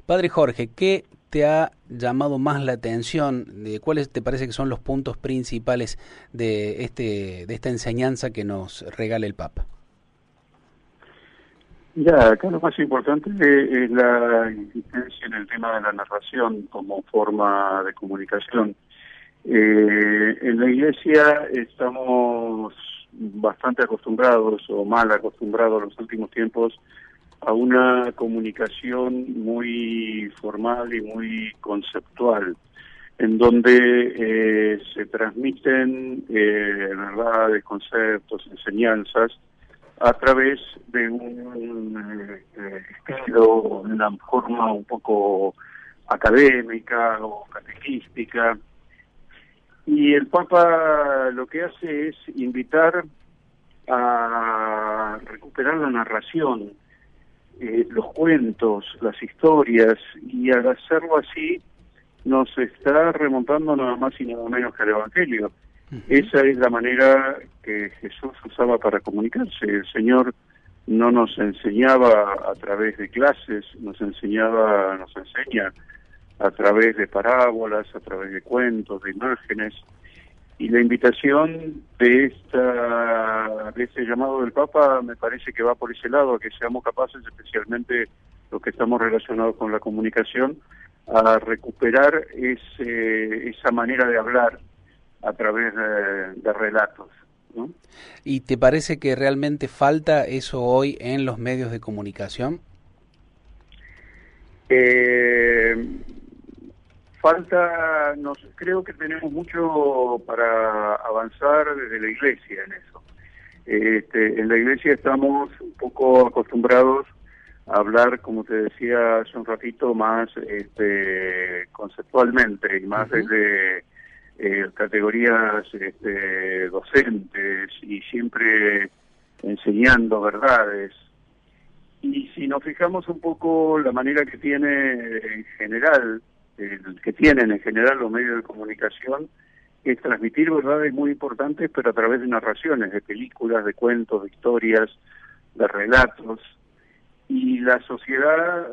Padre Jorge, ¿qué te ha llamado más la atención? ¿Cuáles te parece que son los puntos principales de esta enseñanza que nos regala el Papa? Ya, acá lo más importante es la insistencia en el tema de la narración como forma de comunicación. En la Iglesia estamos bastante acostumbrados o mal acostumbrados en los últimos tiempos a una comunicación muy formal y muy conceptual, en donde se transmiten verdades, conceptos, enseñanzas a través de un estilo, una forma un poco académica o catequística. Y el Papa lo que hace es invitar a recuperar la narración, los cuentos, las historias, y al hacerlo así nos está remontando nada más y nada menos que al Evangelio. Esa es la manera que Jesús usaba para comunicarse. El Señor no nos enseñaba a través de clases, nos enseña a través de parábolas, a través de cuentos, de imágenes. Y la invitación de este llamado del Papa me parece que va por ese lado, a que seamos capaces, especialmente los que estamos relacionados con la comunicación, a recuperar esa manera de hablar a través de relatos, ¿no? ¿Y te parece que realmente falta eso hoy en los medios de comunicación? Creo que tenemos mucho para avanzar desde la Iglesia en eso. En la Iglesia estamos un poco acostumbrados a hablar, como te decía hace un ratito, más conceptualmente y más desde categorías docentes y siempre enseñando verdades. Y si nos fijamos un poco la manera que tienen en general los medios de comunicación, es transmitir verdades muy importantes, pero a través de narraciones, de películas, de cuentos, de historias, de relatos. Y la sociedad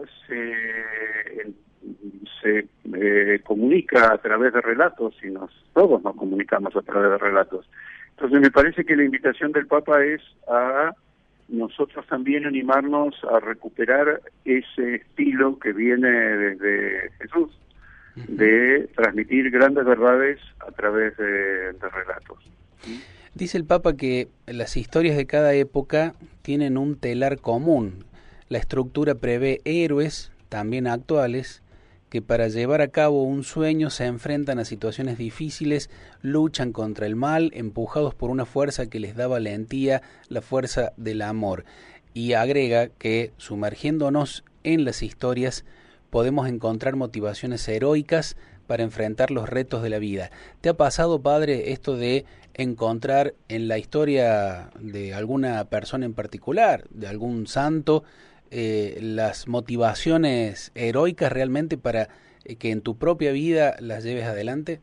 se comunica a través de relatos y todos nos comunicamos a través de relatos. Entonces me parece que la invitación del Papa es a nosotros también animarnos a recuperar ese estilo que viene desde Jesús, de transmitir grandes verdades a través de relatos. Dice el Papa que las historias de cada época tienen un telar común. La estructura prevé héroes, también actuales, que para llevar a cabo un sueño se enfrentan a situaciones difíciles, luchan contra el mal, empujados por una fuerza que les da valentía, la fuerza del amor. Y agrega que, sumergiéndonos en las historias, podemos encontrar motivaciones heroicas para enfrentar los retos de la vida. ¿Te ha pasado, padre, esto de encontrar en la historia de alguna persona en particular, de algún santo, las motivaciones heroicas realmente para que en tu propia vida las lleves adelante?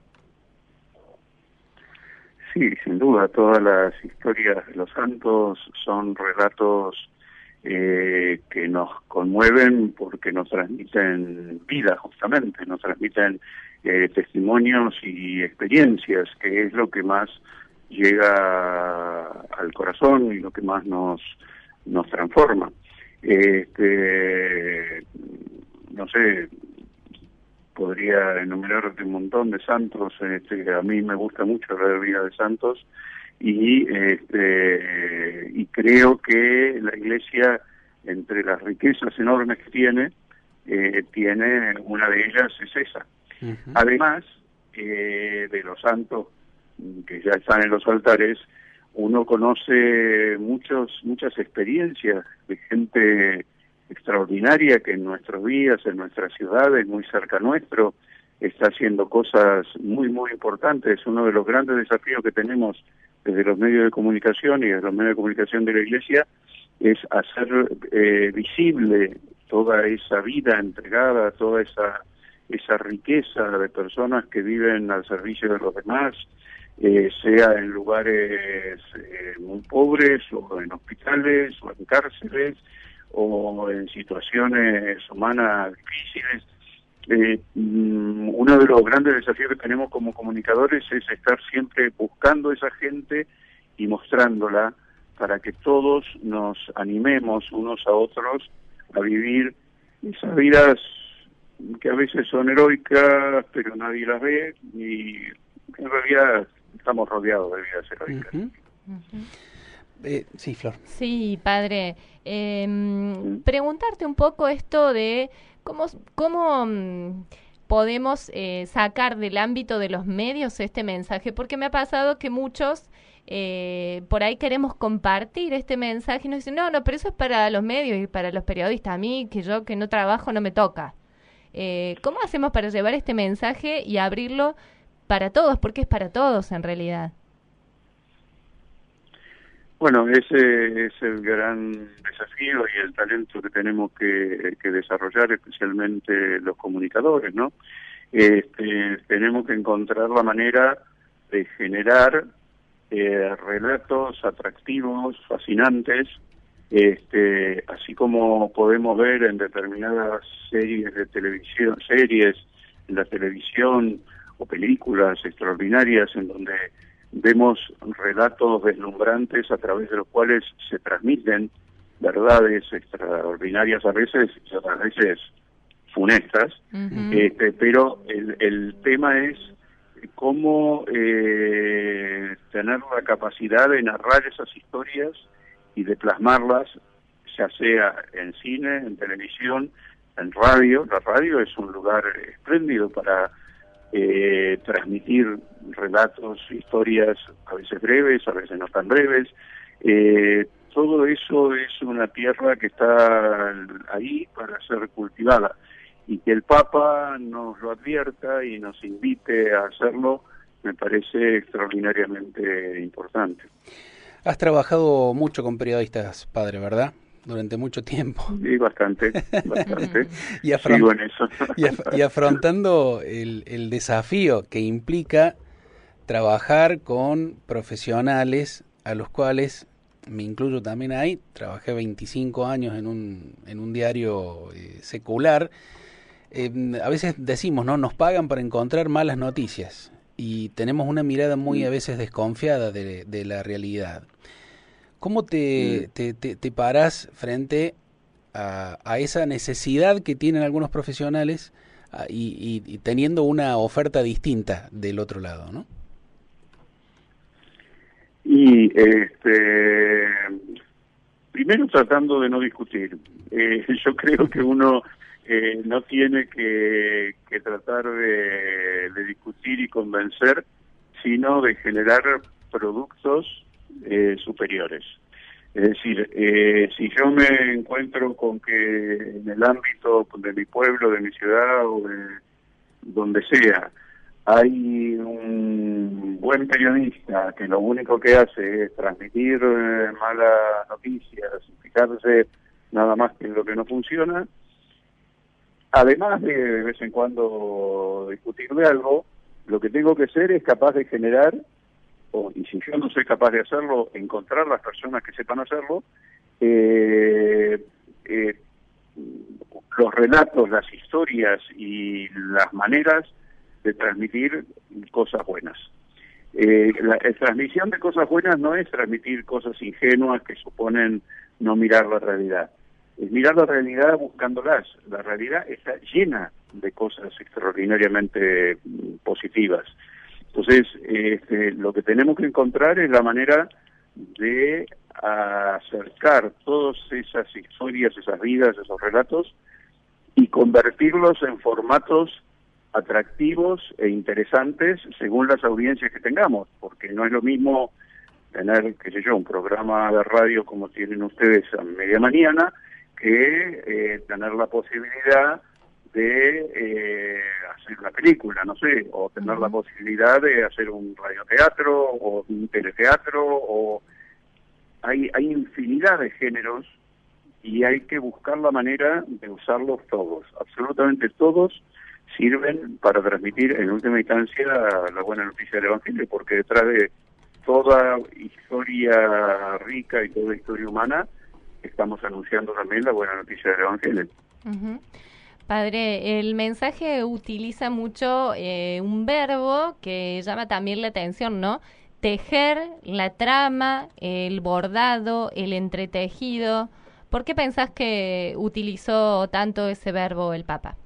Sí, sin duda, todas las historias de los santos son relatos que nos conmueven porque nos transmiten vida, justamente, nos transmiten testimonios y experiencias, que es lo que más llega al corazón y lo que más nos transforma. No sé, podría enumerarte un montón de santos. A mí me gusta mucho la vida de santos y creo que la Iglesia, entre las riquezas enormes que tiene una de ellas es esa. Además de los santos que ya están en los altares, uno conoce muchas experiencias de gente extraordinaria que en nuestros días, en nuestras ciudades, muy cerca nuestro, está haciendo cosas muy, muy importantes. Uno de los grandes desafíos que tenemos desde los medios de comunicación y desde los medios de comunicación de la Iglesia es hacer visible toda esa vida entregada, toda esa riqueza de personas que viven al servicio de los demás, sea en lugares muy pobres, o en hospitales, o en cárceles, o en situaciones humanas difíciles. uno de los grandes desafíos que tenemos como comunicadores es estar siempre buscando esa gente y mostrándola para que todos nos animemos unos a otros a vivir esas vidas que a veces son heroicas, pero nadie las ve, y en realidad estamos rodeados de vidas heroicas. Sí, Flor. Sí, padre. Preguntarte un poco esto de cómo podemos sacar del ámbito de los medios este mensaje, porque me ha pasado que muchos por ahí queremos compartir este mensaje y nos dicen, no, pero eso es para los medios y para los periodistas. A mí, que yo que no trabajo, no me toca. ¿Cómo hacemos para llevar este mensaje y abrirlo para todos? Porque es para todos en realidad. Bueno, ese es el gran desafío y el talento que tenemos que desarrollar, especialmente los comunicadores, ¿no? Tenemos que encontrar la manera de generar relatos atractivos, fascinantes, así como podemos ver en determinadas series de televisión, en la televisión o películas extraordinarias en donde vemos relatos deslumbrantes a través de los cuales se transmiten verdades extraordinarias a veces y otras veces funestas, pero el tema es cómo tener la capacidad de narrar esas historias y de plasmarlas, ya sea en cine, en televisión, en radio. La radio es un lugar espléndido para transmitir relatos, historias, a veces breves, a veces no tan breves. Todo eso es una tierra que está ahí para ser cultivada, y que el Papa nos lo advierta y nos invite a hacerlo me parece extraordinariamente importante. Has trabajado mucho con periodistas, padre, ¿verdad? Durante mucho tiempo. Sí, bastante. y, Sigo en eso. y afrontando el desafío que implica trabajar con profesionales a los cuales me incluyo también ahí. Trabajé 25 años en un diario secular. A veces decimos, ¿no? Nos pagan para encontrar malas noticias y tenemos una mirada muy a veces desconfiada de la realidad. ¿Cómo te parás frente a esa necesidad que tienen algunos profesionales y teniendo una oferta distinta del otro lado, ¿no? Y primero tratando de no discutir. Yo creo que uno no tiene que tratar de discutir y convencer, sino de generar productos superiores. Es decir, si yo me encuentro con que en el ámbito de mi pueblo, de mi ciudad o de donde sea, hay un buen periodista que lo único que hace es transmitir malas noticias, fijarse nada más que en lo que no funciona, además de vez en cuando discutir de algo, lo que tengo que ser es capaz de generar, y si yo no soy capaz de hacerlo, encontrar las personas que sepan hacerlo, los relatos, las historias y las maneras de transmitir cosas buenas. La transmisión de cosas buenas no es transmitir cosas ingenuas que suponen no mirar la realidad. Es mirar la realidad buscándolas. La realidad está llena de cosas extraordinariamente positivas. Entonces, lo que tenemos que encontrar es la manera de acercar todas esas historias, esas vidas, esos relatos y convertirlos en formatos atractivos e interesantes según las audiencias que tengamos, porque no es lo mismo tener, qué sé yo, un programa de radio como tienen ustedes a media mañana, que tener la posibilidad de hacer una película, no sé, o tener la posibilidad de hacer un radioteatro o un teleteatro, o hay infinidad de géneros y hay que buscar la manera de usarlos todos, absolutamente todos sirven para transmitir en última instancia la buena noticia del Evangelio, porque detrás de toda historia rica y toda historia humana estamos anunciando también la buena noticia del Evangelio. Padre, el mensaje utiliza mucho un verbo que llama también la atención, ¿no? Tejer, la trama, el bordado, el entretejido. ¿Por qué pensás que utilizó tanto ese verbo el Papa?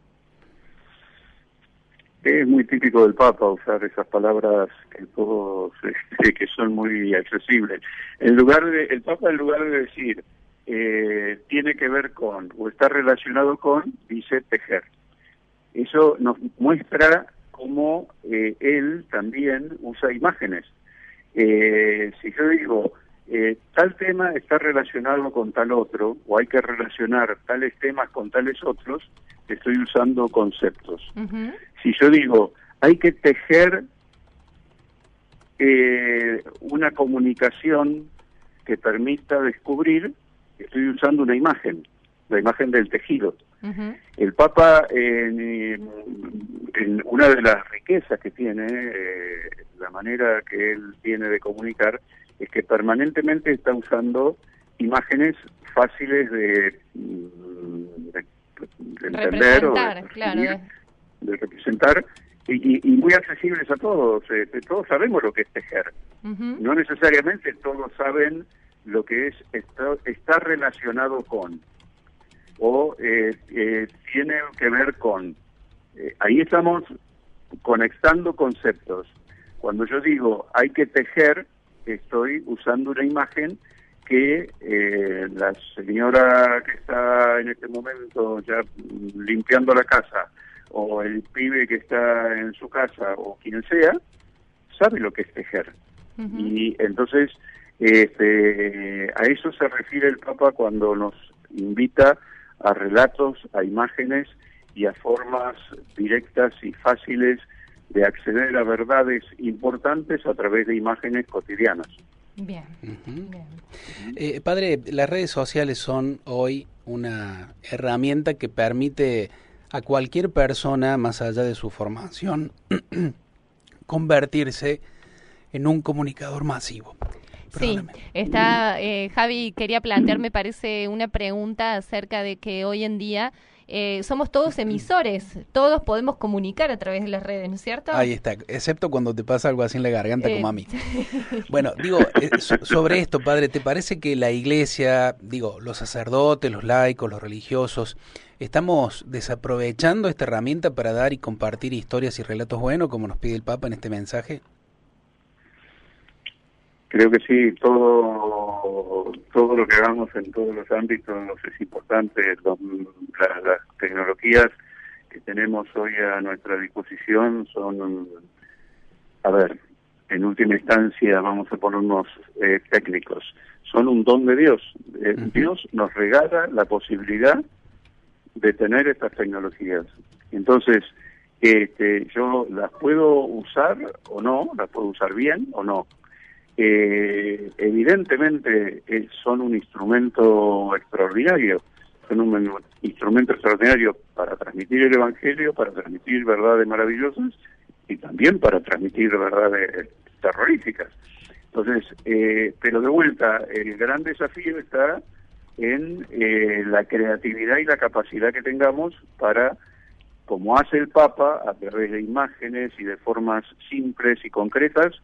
Es muy típico del Papa usar esas palabras que todos que son muy accesibles. El Papa, en lugar de decir tiene que ver con o está relacionado con, dice tejer. Eso nos muestra cómo él también usa imágenes. Si yo digo tal tema está relacionado con tal otro, o hay que relacionar tales temas con tales otros, estoy usando conceptos. Uh-huh. Si yo digo, hay que tejer una comunicación que permita descubrir, estoy usando una imagen, la imagen del tejido. Uh-huh. El Papa, en una de las riquezas que tiene, la manera que él tiene de comunicar, es que permanentemente está usando imágenes fáciles de entender o de, claro, de representar y muy accesibles a todos. Todos sabemos lo que es tejer. Uh-huh. No necesariamente todos saben lo que es está relacionado con o tiene que ver con. Ahí estamos conectando conceptos. Cuando yo digo hay que tejer, estoy usando una imagen que la señora que está en este momento ya limpiando la casa, o el pibe que está en su casa, o quien sea, sabe lo que es tejer. Uh-huh. Y entonces a eso se refiere el Papa cuando nos invita a relatos, a imágenes y a formas directas y fáciles de acceder a verdades importantes a través de imágenes cotidianas. Bien, uh-huh. Bien. Padre, las redes sociales son hoy una herramienta que permite a cualquier persona, más allá de su formación, convertirse en un comunicador masivo. Sí, está, Javi, quería plantear, me parece, una pregunta acerca de que hoy en día somos todos emisores, todos podemos comunicar a través de las redes, ¿no es cierto? Ahí está, excepto cuando te pasa algo así en la garganta como a mí. Bueno, digo, sobre esto, padre, ¿te parece que la iglesia, digo, los sacerdotes, los laicos, los religiosos, estamos desaprovechando esta herramienta para dar y compartir historias y relatos buenos, como nos pide el Papa en este mensaje? Creo que sí, todo lo que hagamos en todos los ámbitos es importante. Las tecnologías que tenemos hoy a nuestra disposición son, a ver, en última instancia vamos a ponernos técnicos, son un don de Dios. Uh-huh. Dios nos regala la posibilidad de tener estas tecnologías. Entonces, yo las puedo usar o no, las puedo usar bien o no. Evidentemente son un instrumento extraordinario, son un instrumento extraordinario para transmitir el Evangelio, para transmitir verdades maravillosas y también para transmitir verdades terroríficas. Entonces, pero de vuelta, el gran desafío está en la creatividad y la capacidad que tengamos para, como hace el Papa, a través de imágenes y de formas simples y concretas,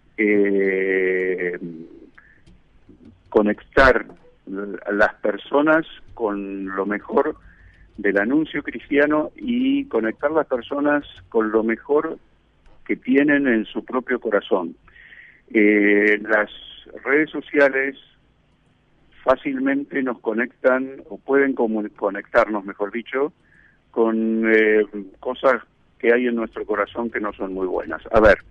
conectar a las personas con lo mejor del anuncio cristiano y conectar las personas con lo mejor que tienen en su propio corazón. Las redes sociales fácilmente nos conectan, o pueden conectarnos, mejor dicho, con cosas que hay en nuestro corazón que no son muy buenas. A ver,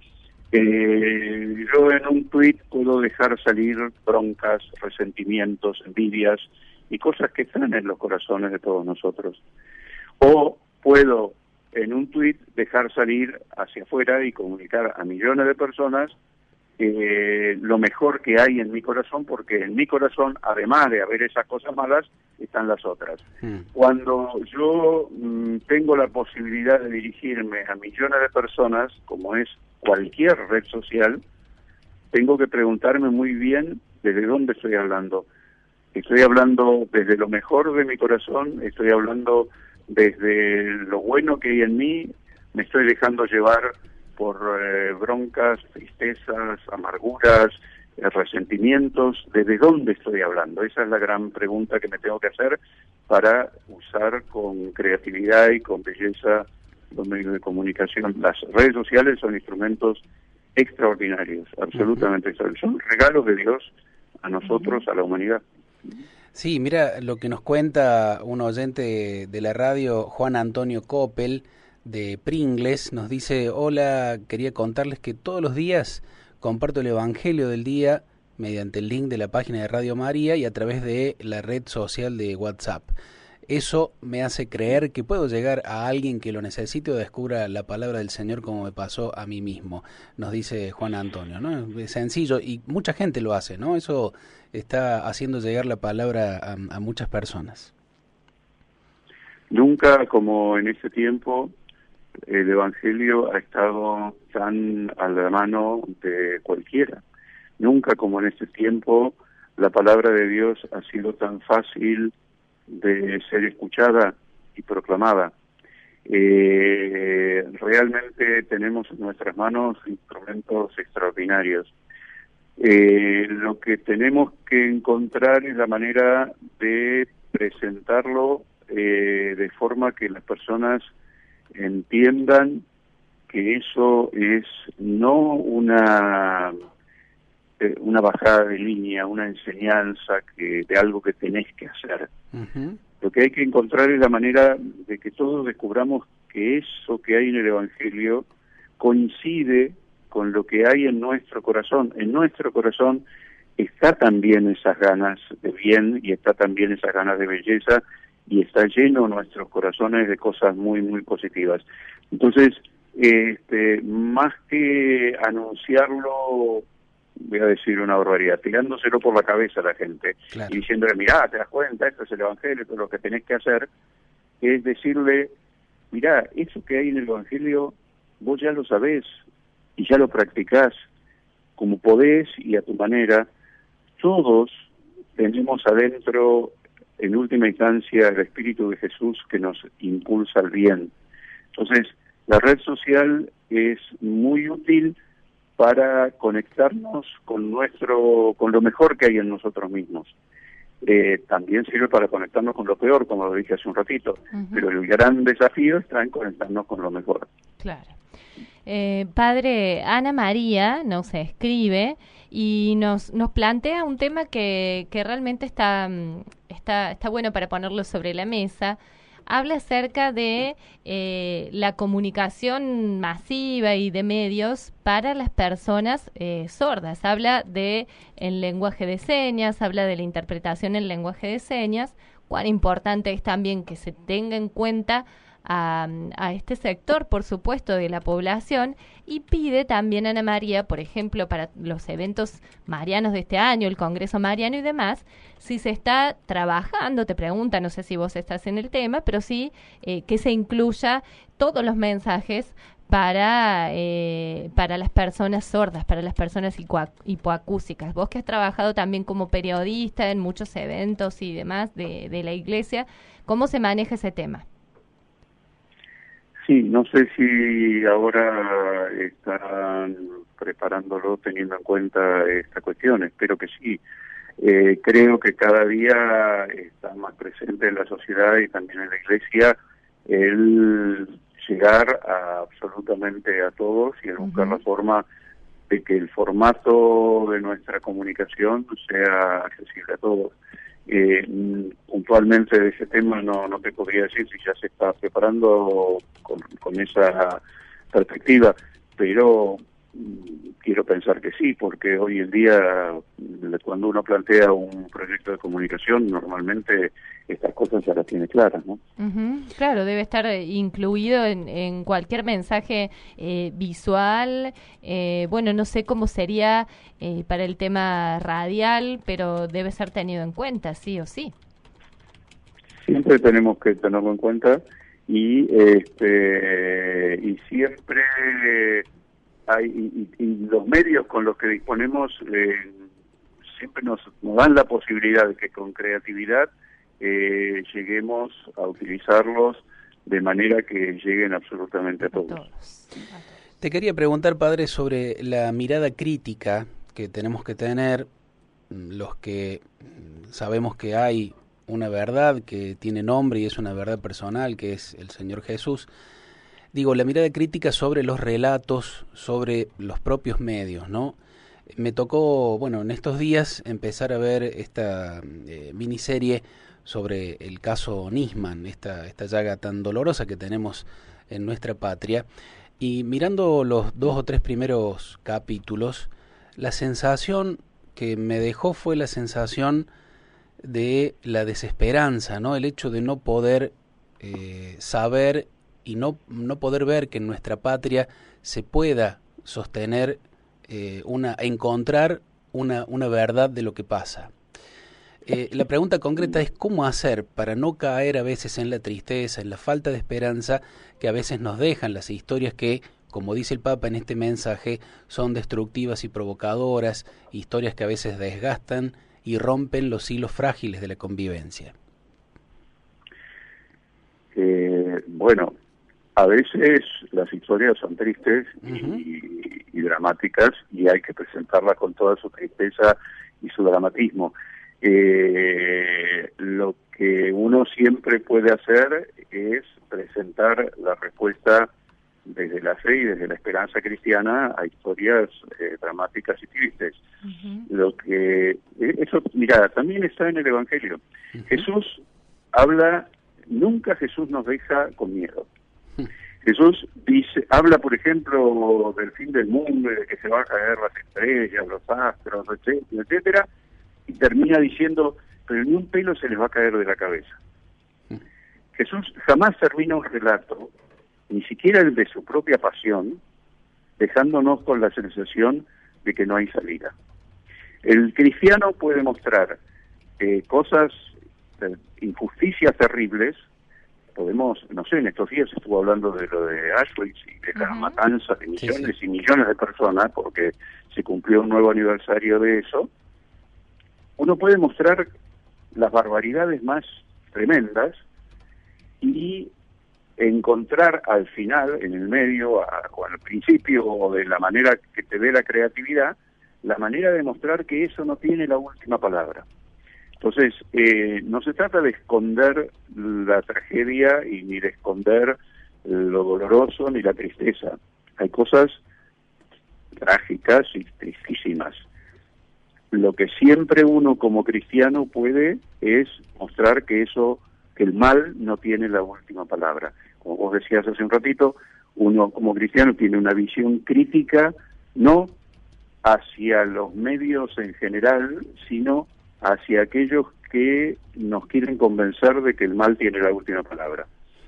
yo en un tuit puedo dejar salir broncas, resentimientos, envidias y cosas que están en los corazones de todos nosotros. O puedo en un tuit dejar salir hacia afuera y comunicar a millones de personas lo mejor que hay en mi corazón, porque en mi corazón, además de haber esas cosas malas, están las otras. Cuando yo tengo la posibilidad de dirigirme a millones de personas, como es cualquier red social, tengo que preguntarme muy bien desde dónde estoy hablando. Estoy hablando desde lo mejor de mi corazón, estoy hablando desde lo bueno que hay en mí, me estoy dejando llevar por broncas, tristezas, amarguras, resentimientos. ¿Desde dónde estoy hablando? Esa es la gran pregunta que me tengo que hacer para usar con creatividad y con belleza los medios de comunicación. Las redes sociales son instrumentos extraordinarios, absolutamente extraordinarios. Son regalos de Dios a nosotros, a la humanidad. Sí, mira lo que nos cuenta un oyente de la radio, Juan Antonio Coppel, de Pringles, nos dice: hola, quería contarles que todos los días comparto el Evangelio del día mediante el link de la página de Radio María y a través de la red social de WhatsApp. Eso me hace creer que puedo llegar a alguien que lo necesite o descubra la palabra del Señor, como me pasó a mí mismo, nos dice Juan Antonio, ¿no? Es sencillo y mucha gente lo hace, ¿no? Eso está haciendo llegar la palabra a muchas personas. Nunca como en ese tiempo el Evangelio ha estado tan a la mano de cualquiera. Nunca como en este tiempo la palabra de Dios ha sido tan fácil de ser escuchada y proclamada. Realmente tenemos en nuestras manos instrumentos extraordinarios. Lo que tenemos que encontrar es la manera de presentarlo de forma que las personas entiendan que eso es no una bajada de línea, una enseñanza de algo que tenés que hacer. Uh-huh. Lo que hay que encontrar es la manera de que todos descubramos que eso que hay en el Evangelio coincide con lo que hay en nuestro corazón. En nuestro corazón está también esas ganas de bien y está también esas ganas de belleza y está lleno nuestros corazones de cosas muy, muy positivas. Entonces, más que anunciarlo, voy a decir una barbaridad, tirándoselo por la cabeza a la gente, claro, y diciéndole: mirá, te das cuenta, esto es el Evangelio, todo lo que tenés que hacer, es decirle: mirá, eso que hay en el Evangelio, vos ya lo sabés y ya lo practicás como podés y a tu manera. Todos tenemos adentro, en última instancia, el Espíritu de Jesús que nos impulsa al bien. Entonces, la red social es muy útil para conectarnos con lo mejor que hay en nosotros mismos. También sirve para conectarnos con lo peor, como lo dije hace un ratito, uh-huh, pero el gran desafío está en conectarnos con lo mejor. Claro. Padre, Ana María nos escribe y nos plantea un tema que realmente está bueno para ponerlo sobre la mesa. Habla acerca de la comunicación masiva y de medios para las personas sordas. Habla de el lenguaje de señas, habla de la interpretación en lenguaje de señas. Cuán importante es también que se tenga en cuenta a este sector, por supuesto, de la población, y pide también a Ana María, por ejemplo, para los eventos marianos de este año, el Congreso Mariano y demás, si se está trabajando, te pregunta, no sé si vos estás en el tema, pero sí que se incluya todos los mensajes para las personas sordas, para las personas hipoacúsicas. Vos que has trabajado también como periodista en muchos eventos y demás de la iglesia, ¿cómo se maneja ese tema? Sí, no sé si ahora están preparándolo teniendo en cuenta esta cuestión, espero que sí. Creo que cada día está más presente en la sociedad y también en la iglesia el llegar a absolutamente a todos y el buscar la forma de que el formato de nuestra comunicación sea accesible a todos. Puntualmente de ese tema no te podría decir si ya se está preparando con esa perspectiva, pero quiero pensar que sí, porque hoy en día cuando uno plantea un proyecto de comunicación normalmente estas cosas ya las tiene claras, ¿no? Uh-huh. Claro, debe estar incluido en cualquier mensaje visual. Bueno, no sé cómo sería para el tema radial, pero debe ser tenido en cuenta, sí o sí. Siempre tenemos que tenerlo en cuenta y siempre hay y los medios con los que disponemos siempre nos dan la posibilidad de que con creatividad lleguemos a utilizarlos de manera que lleguen absolutamente a todos. Te quería preguntar, padre, sobre la mirada crítica que tenemos que tener los que sabemos que hay una verdad que tiene nombre y es una verdad personal, que es el Señor Jesús. Digo, la mirada crítica sobre los relatos, sobre los propios medios, ¿no? Me tocó, bueno, en estos días empezar a ver esta miniserie sobre el caso Nisman, esta llaga tan dolorosa que tenemos en nuestra patria. Y mirando los 2 o 3 primeros capítulos, la sensación que me dejó fue la sensación de la desesperanza, ¿no? El hecho de no poder saber y no poder ver que en nuestra patria se pueda sostener encontrar una verdad de lo que pasa. La pregunta concreta es cómo hacer para no caer a veces en la tristeza, en la falta de esperanza que a veces nos dejan las historias que, como dice el Papa en este mensaje, son destructivas y provocadoras, historias que a veces desgastan y rompen los hilos frágiles de la convivencia. Bueno, a veces las historias son tristes y dramáticas y hay que presentarlas con toda su tristeza y su dramatismo. Lo que uno siempre puede hacer es presentar la respuesta desde la fe y desde la esperanza cristiana a historias dramáticas y tristes. Lo que eso, mira, también está en el Evangelio. Jesús habla, nunca Jesús nos deja con miedo. Jesús habla, por ejemplo, del fin del mundo, de que se van a caer las estrellas, los astros, etcétera, etcétera, y termina diciendo, pero ni un pelo se les va a caer de la cabeza. Jesús jamás termina un relato, ni siquiera el de su propia pasión, dejándonos con la sensación de que no hay salida. El cristiano puede mostrar cosas, injusticias terribles. Podemos, no sé, en estos días estuvo hablando de lo de Auschwitz y de la matanza de millones y millones de personas, porque se cumplió un nuevo aniversario de eso. Uno puede mostrar las barbaridades más tremendas y encontrar al final, en el medio, o al principio, o de la manera que te dé la creatividad, la manera de mostrar que eso no tiene la última palabra. Entonces, no se trata de esconder la tragedia y ni de esconder lo doloroso ni la tristeza. Hay cosas trágicas y tristísimas. Lo que siempre uno como cristiano puede es mostrar que el mal no tiene la última palabra. Como vos decías hace un ratito, uno como cristiano tiene una visión crítica, no hacia los medios en general, sino hacia aquellos que nos quieren convencer de que el mal tiene la última palabra.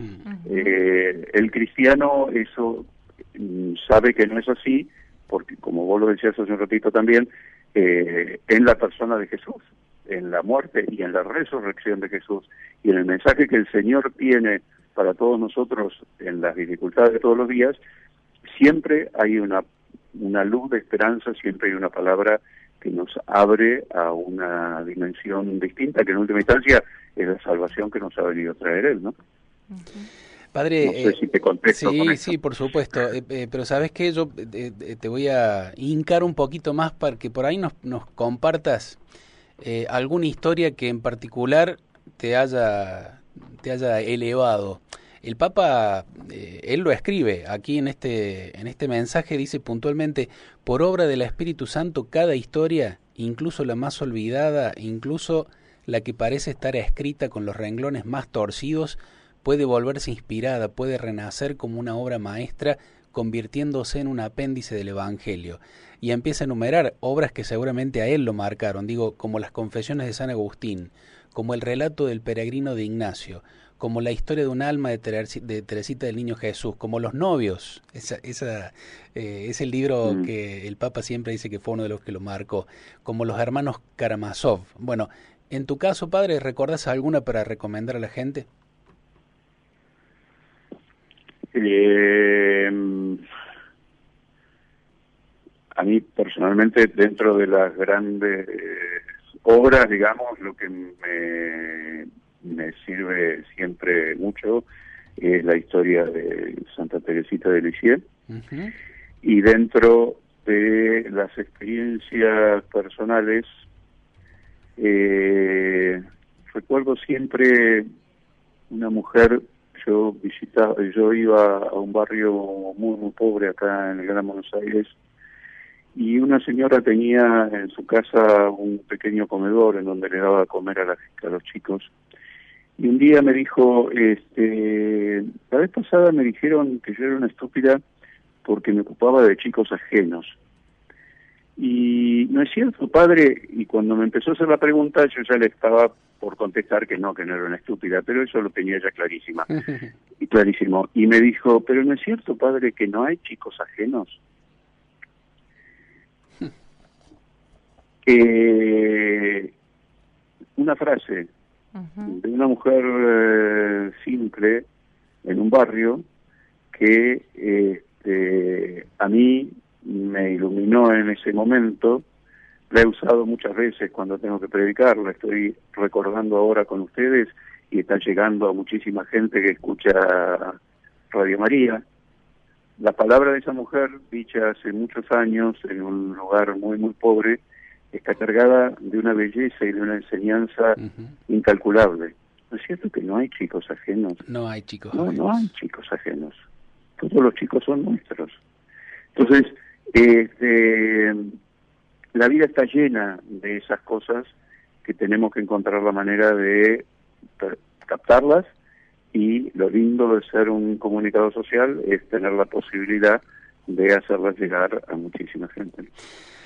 El cristiano eso sabe que no es así, porque como vos lo decías hace un ratito también, en la persona de Jesús, en la muerte y en la resurrección de Jesús, y en el mensaje que el Señor tiene para todos nosotros en las dificultades de todos los días, siempre hay una luz de esperanza, siempre hay una palabra que nos abre a una dimensión distinta, que en última instancia es la salvación que nos ha venido a traer Él, ¿no? Padre, no sé si te contesto con esto. Sí, por supuesto, pero ¿sabes qué? Yo te voy a hincar un poquito más para que por ahí nos compartas alguna historia que en particular te haya elevado. El Papa, él lo escribe aquí en este mensaje, dice puntualmente, por obra del Espíritu Santo, cada historia, incluso la más olvidada, incluso la que parece estar escrita con los renglones más torcidos, puede volverse inspirada, puede renacer como una obra maestra, convirtiéndose en un apéndice del Evangelio. Y empieza a enumerar obras que seguramente a él lo marcaron, digo, como las Confesiones de San Agustín, como el relato del peregrino de Ignacio, como la historia de un alma de Teresita del Niño Jesús, como Los Novios, es el libro que el Papa siempre dice que fue uno de los que lo marcó, como Los Hermanos Karamazov. Bueno, en tu caso, padre, ¿recordás alguna para recomendar a la gente? A mí personalmente, dentro de las grandes obras, digamos, lo que me sirve siempre mucho es la historia de Santa Teresita de Lisieux. Y dentro de las experiencias personales, recuerdo siempre una mujer. Yo iba a un barrio muy muy pobre acá en el Gran Buenos Aires, y una señora tenía en su casa un pequeño comedor en donde le daba a comer a los chicos. Y un día me dijo, la vez pasada me dijeron que yo era una estúpida porque me ocupaba de chicos ajenos. Y no es cierto, padre. Y cuando me empezó a hacer la pregunta, yo ya le estaba por contestar que no era una estúpida, pero eso lo tenía ya clarísimo. Y me dijo, pero no es cierto, padre, que no hay chicos ajenos. Una frase de una mujer simple en un barrio que a mí me iluminó en ese momento. La he usado muchas veces cuando tengo que predicar, la estoy recordando ahora con ustedes y está llegando a muchísima gente que escucha Radio María. La palabra de esa mujer, dicha hace muchos años en un lugar muy muy pobre, está cargada de una belleza y de una enseñanza incalculable. ¿No es cierto que no hay chicos ajenos? No hay chicos ajenos. No hay chicos ajenos. Todos los chicos son nuestros. Entonces, la vida está llena de esas cosas que tenemos que encontrar la manera de captarlas, y lo lindo de ser un comunicador social es tener la posibilidad de hacerlas llegar a muchísima gente.